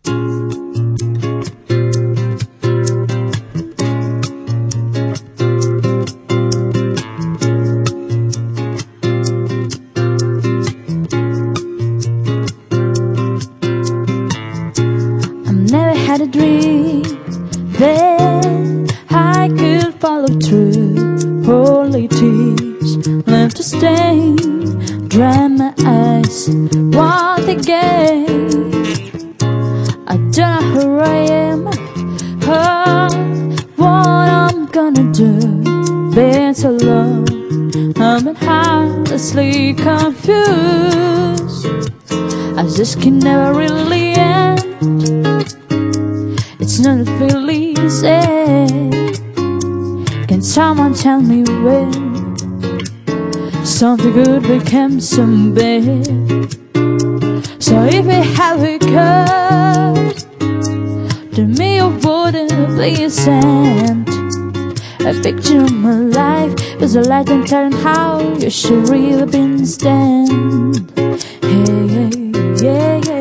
Never had a dream that I could follow through. Holy tears left to stain, dry my eyes once again. I don't know who I am, or what I'm gonna do. Been so long, I'm heartlessly confused. I just can never really end. It's not feel easy. Can someone tell me when something good became so bad? So if it had occurred to me, you wouldn't please send a picture of my life with a light and telling how you should really been stand. Hey, hey, yeah, yeah.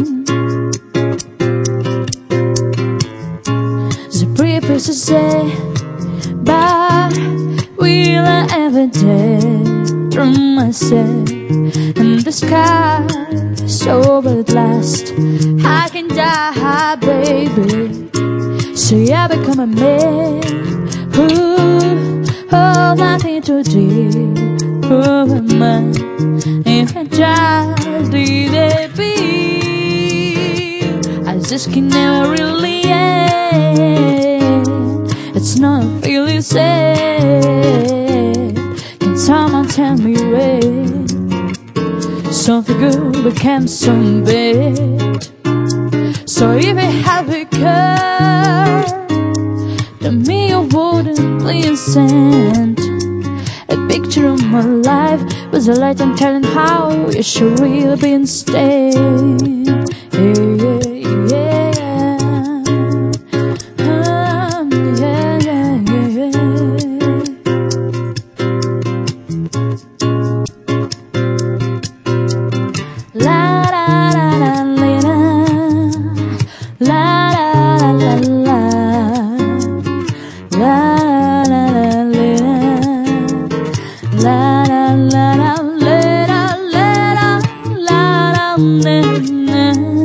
To say, but will I ever dare throw myself in the sky? So at last I can die, baby. So I become a man who hold nothing to do. Who am I if I just leave it be? I just can never really end. It's not really sad. Can someone tell me when something good became so bad? So if it had occurred to me, you wouldn't please send a picture of my life with a light and telling how you should really be instead. Yeah, yeah, yeah. La la la la la la la la la la la.